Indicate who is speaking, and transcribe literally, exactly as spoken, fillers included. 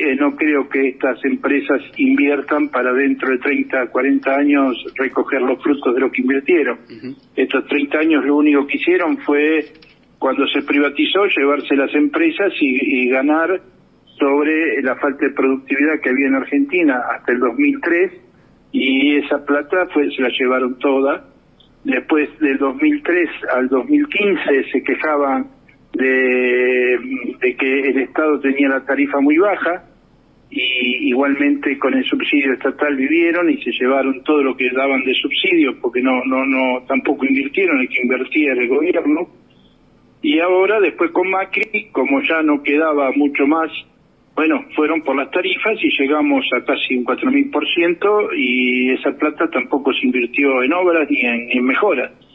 Speaker 1: eh, no creo que estas empresas inviertan para dentro de treinta, cuarenta años recoger los frutos de lo que invirtieron. Uh-huh. Estos treinta años lo único que hicieron fue, cuando se privatizó, llevarse las empresas y, y ganar sobre la falta de productividad que había en Argentina hasta el dos mil tres, y esa plata fue, se la llevaron toda. Después del dos mil tres al dos mil quince se quejaban de, de que el Estado tenía la tarifa muy baja, y igualmente con el subsidio estatal vivieron y se llevaron todo lo que daban de subsidio, porque no no no tampoco invirtieron, el que invertía era el gobierno. Y ahora, después con Macri, como ya no quedaba mucho más, bueno, fueron por las tarifas y llegamos a casi un cuatro mil por ciento, y esa plata tampoco se invirtió en obras ni en, en mejoras.